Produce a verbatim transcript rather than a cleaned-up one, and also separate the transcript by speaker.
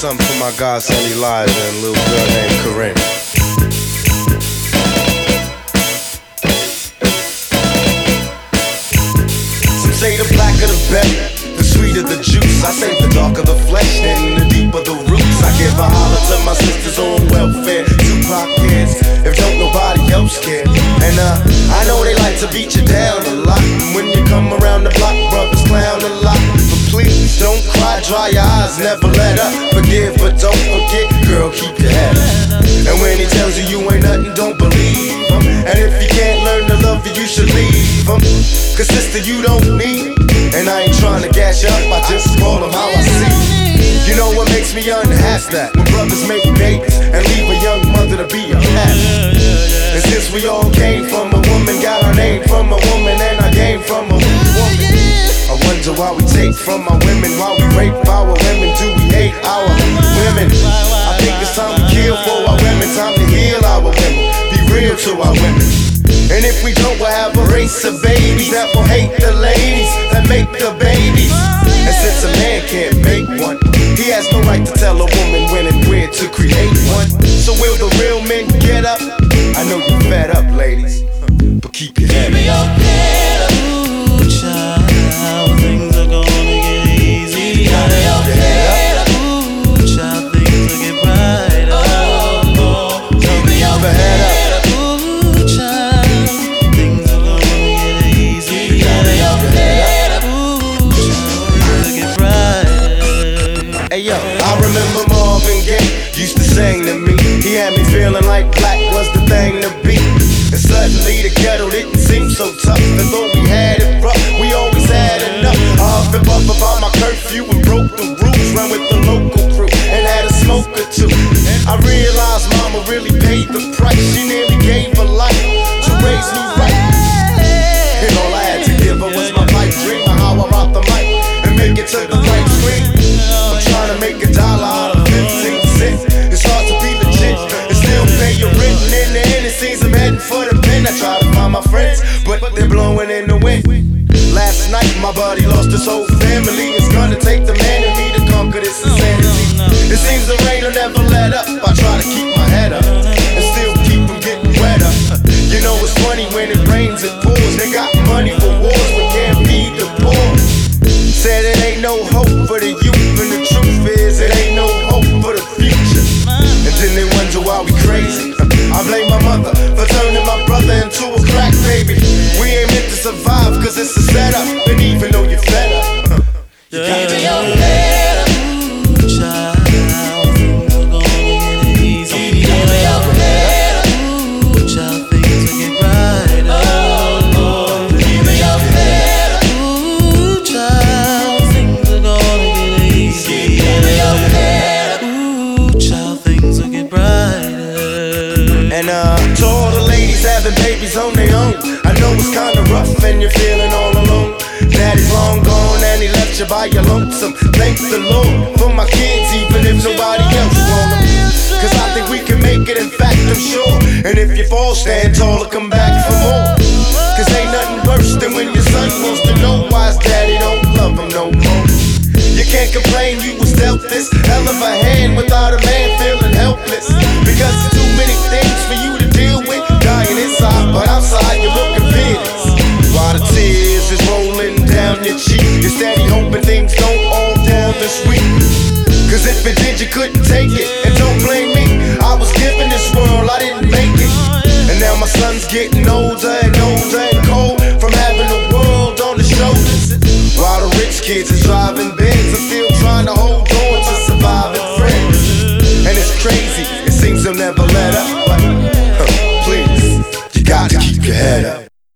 Speaker 1: something for my godson Elijah and a little girl named Corinne. Some say the blacker the better, the sweeter the juice. I say the darker the flesh, then the deeper the roots. I give a holler to my sisters on welfare, Tupac kids, if don't nobody else care. And uh, I know they like to beat you down a lot, and when you come around the block, brothers clown a lot. But please don't cry, dry your eyes, never let up. Forgive but don't forget, girl, keep your head up. And when he tells you you ain't nothing, don't believe him. And if you can't learn to love you, you should leave him. Cause sister, you don't need, and I ain't trying to gas you up, I just call him how I see. You know what makes me unhappy? That when brothers make babies and leave a young mother to be a pastor. And since we all came from a woman, got our name from a woman, and I came from a woman, I wonder why we take from our women, why we rape our women, do we hate our women? I think it's time we kill for our women, time to heal our women, be real to our women. And if we don't, we'll have a race of babies that will hate the ladies that make the babies. And since a man can't make one, he has no right to tell a woman when and where to create one. So will the real men get up? I know you're fed up, ladies, but keep your head up.
Speaker 2: Ooh, child, things are gonna get easy. Keep your head up. Ooh, child, things will get brighter. Oh, oh, keep your head up. Ooh, child, things are gonna get easy. Keep your head up. Ooh, child, things will get brighter.
Speaker 1: Hey yo, I remember Marvin Gaye used to sing to me. He had me feeling like black was the thing to be. And suddenly the ghetto didn't seem so tough. And though we had it rough, we always had enough. I huff and puff about my curfew and broke the rules. Run with the local crew and had a smoke or two. I realized mama really paid the price. She nearly gave her life to raise me right. And all I had to give her was my pipe dream of how I rock the mic and make it to the right screen. I'm trying to make a dollar out of fifteen cents. It's hard to be legit and still pay your rent. And in the end it seems I'm heading for the pen. I try to find my friends, but they're blowing in the wind. Last night my buddy lost his whole family. It's gonna take the man in me to conquer this insanity. It seems the rain will never let up. I try to keep my head up and still keep from getting wetter. You know it's funny when it rains it pours. They got money for wars but can't feed the poor. Said it ain't no hope for the youth, and the truth is it ain't no hope for the future. And then they wonder why we crazy. I blame my mother for turning my brother into a crack baby. We ain't meant to survive cause it's a setup. And even though you're fed up, you got your head up.
Speaker 2: Ooh, child, things are gonna get easy. Keep your head up. Ooh, child, things will get brighter. Oh, oh, keep your head up. Ooh, child, things are gonna get easy. Keep your head up. Ooh, child, things will get brighter.
Speaker 1: And uh, to all the ladies having babies on their own, I know it's kinda rough and you're feeling all alone. Daddy's long gone and he left you by your lonesome. Thank the Lord for my kids even if nobody else want them. Cause I think we can make it, in fact I'm sure. And if you fall, stand tall or come back for more. Cause ain't nothing worse than when your son wants to know why his daddy don't love him no more. You can't complain you was dealt this hell of a hand without a man feeling helpless. Because it's too many things for you to deal with. Dying inside, but outside you're looking fearless. While the tears is rolling down your cheek, you're steady hoping things don't all fall this week. Cause if it did you couldn't take it. And don't blame me, I was given this world, I didn't make it. And now my son's getting older and older and cold from having the world on his shoulders. While the rich kids is driving Benz, I'm still trying to hold on to surviving friends. And it's crazy, it seems they'll never let up, but